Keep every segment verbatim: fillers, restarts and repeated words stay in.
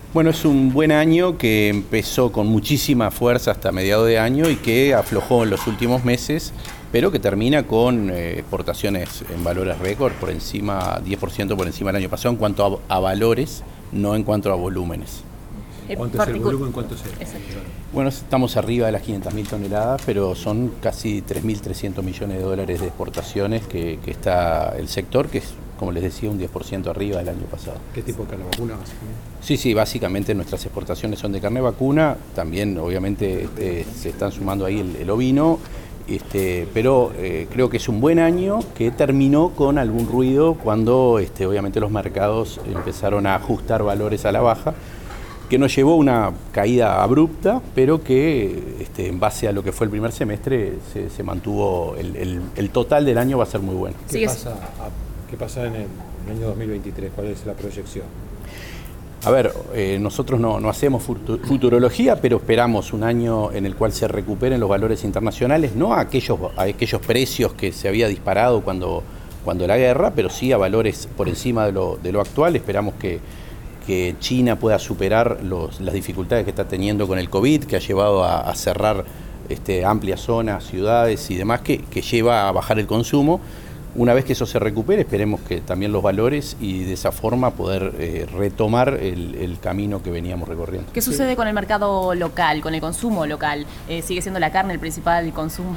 Bueno, es un buen año que empezó con muchísima fuerza hasta mediados de año y que aflojó en los últimos meses, pero que termina con eh, exportaciones en valores récord por encima, diez por ciento por encima del año pasado en cuanto a, a valores, no en cuanto a volúmenes. ¿Cuánto es el volumen? ¿Cuánto es el? Bueno, estamos arriba de las quinientas mil toneladas, pero son casi tres mil trescientos millones de dólares de exportaciones que, que está el sector, que es, como les decía, un diez por ciento arriba del año pasado. ¿Qué tipo de carne vacuna? Sí, sí, básicamente nuestras exportaciones son de carne vacuna, también obviamente este, se están sumando ahí el, el ovino, este, pero eh, creo que es un buen año que terminó con algún ruido cuando este, obviamente los mercados empezaron a ajustar valores a la baja, que nos llevó a una caída abrupta, pero que este, en base a lo que fue el primer semestre se, se mantuvo, el, el, el total del año va a ser muy bueno. ¿Qué, pasa, a, qué pasa en el, en el año dos mil veintitrés? ¿Cuál es la proyección? A ver, eh, nosotros no, no hacemos futurología, pero esperamos un año en el cual se recuperen los valores internacionales, no a aquellos, a aquellos precios que se había disparado cuando, cuando la guerra, pero sí a valores por encima de lo, de lo actual. Esperamos que que China pueda superar los, las dificultades que está teniendo con el COVID, que ha llevado a, a cerrar este, amplias zonas, ciudades y demás, que, que lleva a bajar el consumo. Una vez que eso se recupere, esperemos que también los valores y de esa forma poder eh, retomar el, el camino que veníamos recorriendo. ¿Qué sucede con el mercado local, con el consumo local? Eh, ¿Sigue siendo la carne el principal consumo?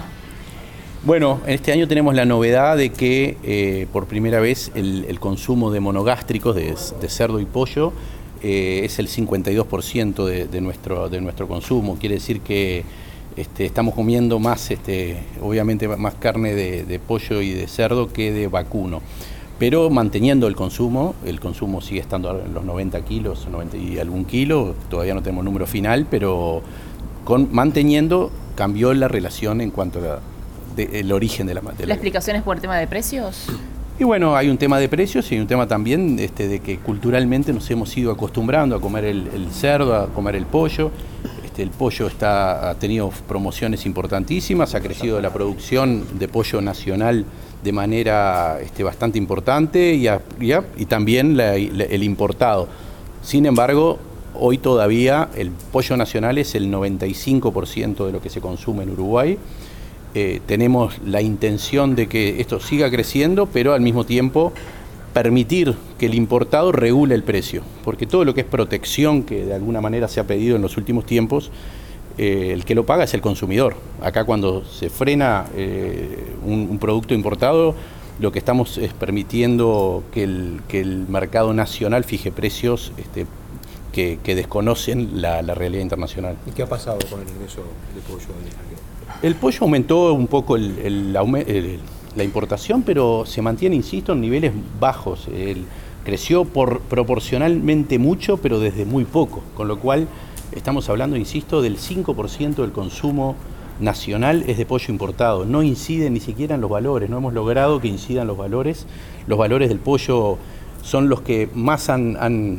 Bueno, este año tenemos la novedad de que eh, por primera vez el, el consumo de monogástricos, de, de cerdo y pollo, eh, es el cincuenta y dos por ciento de, de, nuestro, de nuestro consumo. Quiere decir que este, estamos comiendo más, este, obviamente, más carne de, de pollo y de cerdo que de vacuno. Pero manteniendo el consumo, el consumo sigue estando en los noventa kilos, noventa y algún kilo, todavía no tenemos número final, pero con, manteniendo cambió la relación en cuanto a la... De, el origen de la materia. ¿La explicación es por el tema de precios? Y bueno, hay un tema de precios y un tema también este, de que culturalmente nos hemos ido acostumbrando a comer el, el cerdo, a comer el pollo. Este, el pollo está, ha tenido promociones importantísimas, ha crecido la producción de pollo nacional de manera este, bastante importante y, a, y, a, y también la, la, el importado. Sin embargo, hoy todavía el pollo nacional es el noventa y cinco por ciento de lo que se consume en Uruguay. Eh, tenemos la intención de que esto siga creciendo, pero al mismo tiempo permitir que el importado regule el precio, porque todo lo que es protección que de alguna manera se ha pedido en los últimos tiempos, eh, el que lo paga es el consumidor. Acá cuando se frena eh, un, un producto importado, lo que estamos es permitiendo que el, que el mercado nacional fije precios este, que, que desconocen la, la realidad internacional. ¿Y qué ha pasado con el ingreso de pollo al extranjero? El pollo aumentó un poco el, el, el, la importación, pero se mantiene, insisto, en niveles bajos. El, creció por, proporcionalmente mucho, pero desde muy poco, con lo cual estamos hablando, insisto, del cinco por ciento del consumo nacional es de pollo importado. No incide ni siquiera en los valores, no hemos logrado que incidan los valores. Los valores del pollo son los que más han, han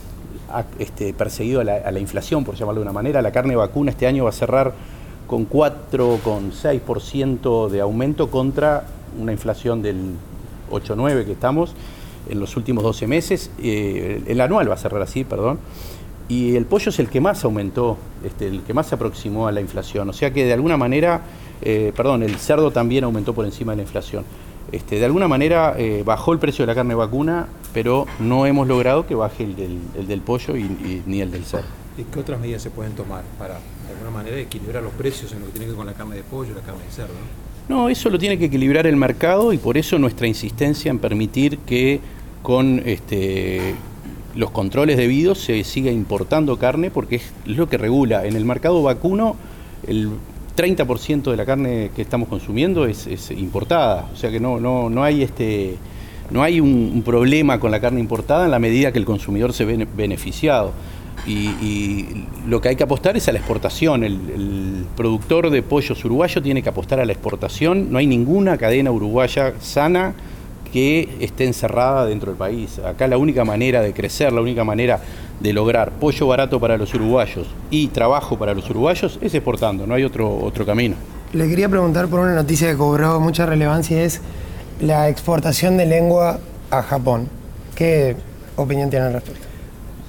este, perseguido a la, a la inflación, por llamarlo de una manera. La carne vacuna este año va a cerrar con cuatro coma seis por ciento de aumento contra una inflación del ocho coma nueve por ciento que estamos en los últimos doce meses. Eh, el anual va a cerrar así, perdón. Y el pollo es el que más aumentó, este, el que más se aproximó a la inflación. O sea que de alguna manera, eh, perdón, el cerdo también aumentó por encima de la inflación. Este, de alguna manera eh, bajó el precio de la carne vacuna, pero no hemos logrado que baje el del, el del pollo y, y, ni el del cerdo. ¿Y qué otras medidas se pueden tomar para, de alguna manera, equilibrar los precios en lo que tiene que ver con la carne de pollo y la carne de cerdo? No, no, eso lo tiene que equilibrar el mercado y por eso nuestra insistencia en permitir que con este, los controles debidos se siga importando carne, porque es lo que regula. En el mercado vacuno, el treinta por ciento de la carne que estamos consumiendo es, es importada, o sea que no, no, no hay este... No hay un, un problema con la carne importada en la medida que el consumidor se ve beneficiado. Y, y lo que hay que apostar es a la exportación. El, el productor de pollos uruguayo tiene que apostar a la exportación. No hay ninguna cadena uruguaya sana que esté encerrada dentro del país. Acá la única manera de crecer, la única manera de lograr pollo barato para los uruguayos y trabajo para los uruguayos es exportando, no hay otro, otro camino. Le quería preguntar por una noticia que cobró mucha relevancia, es la exportación de lengua a Japón. ¿Qué opinión tiene al respecto?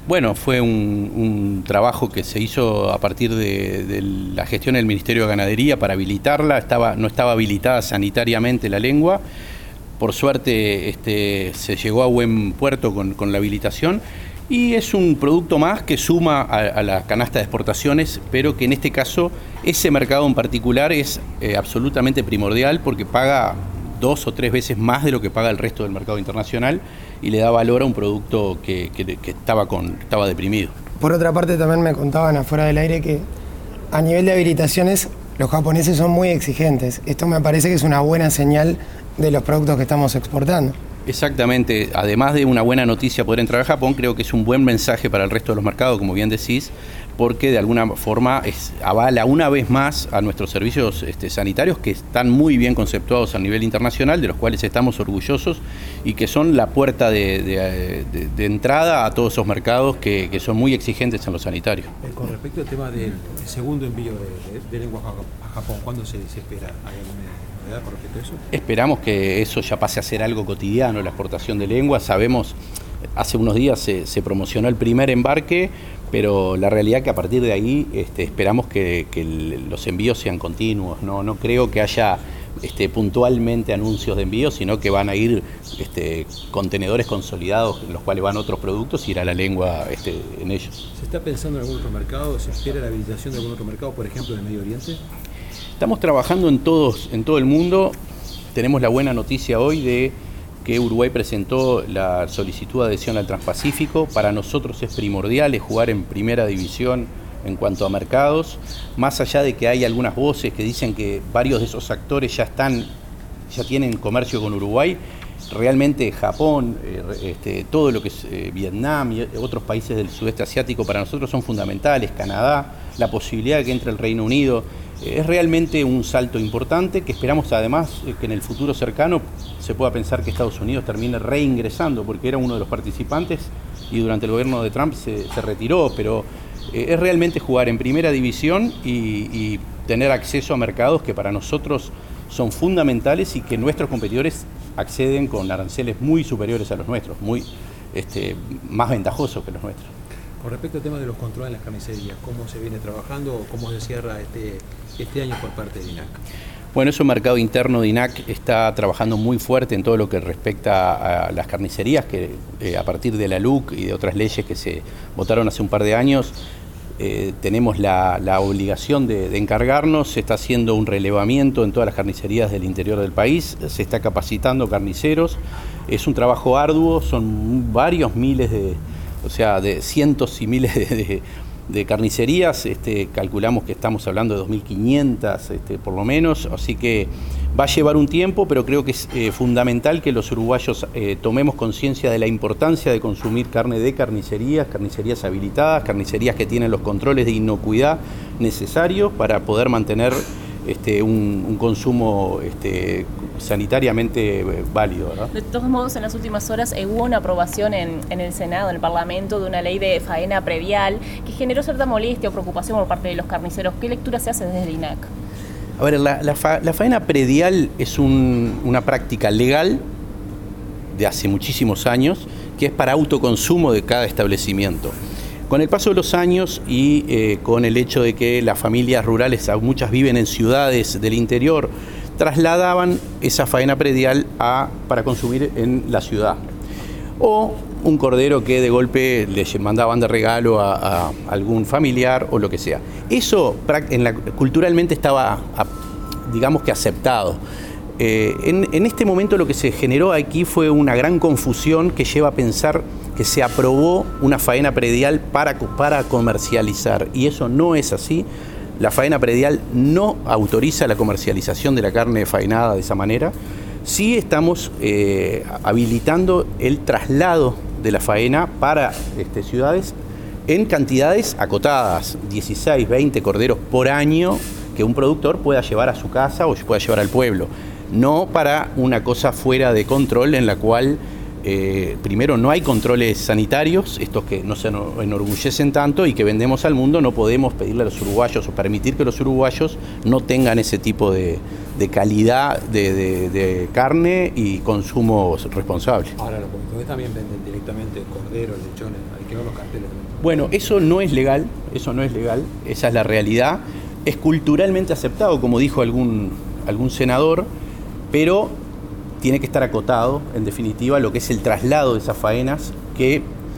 Bueno, fue un, un trabajo que se hizo a partir de, de la gestión del Ministerio de Ganadería para habilitarla. Estaba, no estaba habilitada sanitariamente la lengua. Por suerte este, se llegó a buen puerto con, con la habilitación y es un producto más que suma a, a la canasta de exportaciones, pero que en este caso ese mercado en particular es eh, absolutamente primordial porque paga dos o tres veces más de lo que paga el resto del mercado internacional y le da valor a un producto que, que, que estaba, con, estaba deprimido. Por otra parte, también me contaban afuera del aire que a nivel de habilitaciones los japoneses son muy exigentes. Esto me parece que es una buena señal de los productos que estamos exportando. Exactamente, además de una buena noticia poder entrar a Japón, creo que es un buen mensaje para el resto de los mercados, como bien decís, porque de alguna forma es, avala una vez más a nuestros servicios este, sanitarios que están muy bien conceptuados a nivel internacional, de los cuales estamos orgullosos y que son la puerta de, de, de, de entrada a todos esos mercados que, que son muy exigentes en lo sanitario. Eh, con respecto al tema del segundo envío de, de, de lengua a Japón, ¿cuándo se, se espera? ¿Hay alguna novedad con respecto a eso? Esperamos que eso ya pase a ser algo cotidiano, la exportación de lengua. Sabemos, hace unos días se, se promocionó el primer embarque, pero la realidad es que a partir de ahí este, esperamos que, que el, los envíos sean continuos. No, no creo que haya este, puntualmente anuncios de envíos, sino que van a ir este, contenedores consolidados en los cuales van otros productos y irá la lengua este, en ellos. ¿Se está pensando en algún otro mercado? ¿Se espera la habilitación de algún otro mercado, por ejemplo, en el Medio Oriente? Estamos trabajando en, todos, en todo el mundo. Tenemos la buena noticia hoy de que Uruguay presentó la solicitud de adhesión al Transpacífico. Para nosotros es primordial es jugar en primera división en cuanto a mercados, más allá de que hay algunas voces que dicen que varios de esos actores ya están, ya tienen comercio con Uruguay. Realmente Japón, eh, este, todo lo que es eh, Vietnam y otros países del sudeste asiático para nosotros son fundamentales, Canadá, la posibilidad de que entre el Reino Unido. Es realmente un salto importante que esperamos además que en el futuro cercano se pueda pensar que Estados Unidos termine reingresando, porque era uno de los participantes y durante el gobierno de Trump se, se retiró, pero es realmente jugar en primera división y, y tener acceso a mercados que para nosotros son fundamentales y que nuestros competidores acceden con aranceles muy superiores a los nuestros, muy este, más ventajosos que los nuestros. Con respecto al tema de los controles en las carnicerías, ¿cómo se viene trabajando o cómo se cierra este, este año por parte de INAC? Bueno, eso mercado interno de INAC está trabajando muy fuerte en todo lo que respecta a las carnicerías, que eh, a partir de la L U C y de otras leyes que se votaron hace un par de años, eh, tenemos la, la obligación de, de encargarnos. Se está haciendo un relevamiento en todas las carnicerías del interior del país, se está capacitando carniceros. Es un trabajo arduo, son varios miles de... o sea, de cientos y miles de, de, de carnicerías, este, calculamos que estamos hablando de dos mil quinientas este, por lo menos, así que va a llevar un tiempo, pero creo que es eh, fundamental que los uruguayos eh, tomemos conciencia de la importancia de consumir carne de carnicerías, carnicerías habilitadas, carnicerías que tienen los controles de inocuidad necesarios para poder mantener Este, un, un consumo este, sanitariamente válido, ¿verdad? De todos modos, en las últimas horas eh, hubo una aprobación en, en el Senado, en el Parlamento, de una ley de faena predial que generó cierta molestia o preocupación por parte de los carniceros. ¿Qué lectura se hace desde el INAC? A ver, la, la, fa, la faena predial es un, una práctica legal de hace muchísimos años que es para autoconsumo de cada establecimiento. Con el paso de los años y eh, con el hecho de que las familias rurales, muchas viven en ciudades del interior, trasladaban esa faena predial a, para consumir en la ciudad. O un cordero que de golpe le mandaban de regalo a, a algún familiar o lo que sea. Eso en la, culturalmente estaba, a, digamos que aceptado. Eh, en, en este momento lo que se generó aquí fue una gran confusión que lleva a pensar que se aprobó una faena predial para, para comercializar, y eso no es así. La faena predial no autoriza la comercialización de la carne faenada de esa manera. Sí estamos eh, habilitando el traslado de la faena para este, ciudades en cantidades acotadas, dieciséis, veinte corderos por año que un productor pueda llevar a su casa o pueda llevar al pueblo. No para una cosa fuera de control en la cual Eh, primero, no hay controles sanitarios, estos que no se enorgullecen tanto y que vendemos al mundo. No podemos pedirle a los uruguayos o permitir que los uruguayos no tengan ese tipo de, de calidad de, de, de carne y consumo responsable. Ahora, los comités también venden directamente corderos, lechones, hay que ver los carteles. Bueno, eso no es legal, eso no es legal, esa es la realidad. Es culturalmente aceptado, como dijo algún, algún senador, pero tiene que estar acotado, en definitiva, lo que es el traslado de esas faenas, que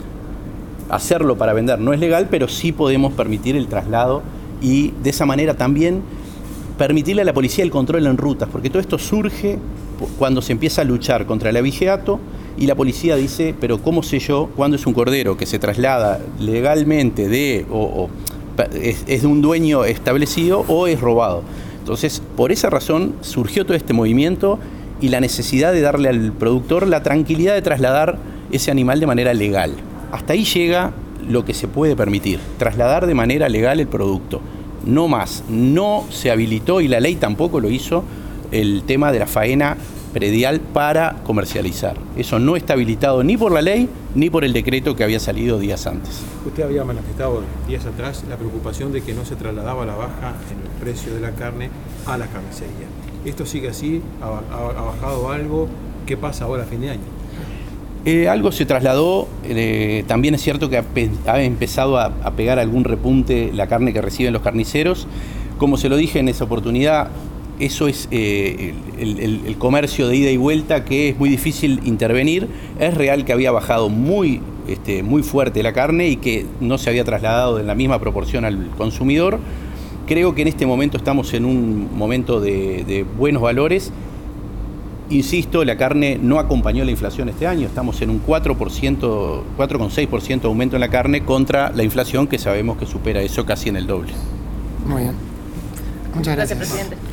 hacerlo para vender no es legal, pero sí podemos permitir el traslado y de esa manera también permitirle a la policía el control en rutas, porque todo esto surge cuando se empieza a luchar contra el abigeato y la policía dice, pero ¿cómo sé yo cuándo es un cordero que se traslada legalmente de o, o es, es de un dueño establecido o es robado? Entonces, por esa razón surgió todo este movimiento y la necesidad de darle al productor la tranquilidad de trasladar ese animal de manera legal. Hasta ahí llega lo que se puede permitir, trasladar de manera legal el producto. No más, no se habilitó, y la ley tampoco lo hizo, el tema de la faena predial para comercializar. Eso no está habilitado ni por la ley ni por el decreto que había salido días antes. Usted había manifestado días atrás la preocupación de que no se trasladaba la baja en el precio de la carne a la carnicería. ¿Esto sigue así? ¿Ha, ha, ha bajado algo? ¿Qué pasa ahora a fin de año? Eh, algo se trasladó, eh, también es cierto que ha, ha empezado a, a pegar algún repunte la carne que reciben los carniceros. Como se lo dije en esa oportunidad, eso es eh, el, el, el comercio de ida y vuelta, que es muy difícil intervenir. Es real que había bajado muy, este, muy fuerte la carne y que no se había trasladado en la misma proporción al consumidor. Creo que en este momento estamos en un momento de, de buenos valores. Insisto, la carne no acompañó la inflación este año. Estamos en un cuatro por ciento, cuatro coma seis por ciento de aumento en la carne contra la inflación, que sabemos que supera eso casi en el doble. Muy bien. Muchas gracias. Gracias, presidente.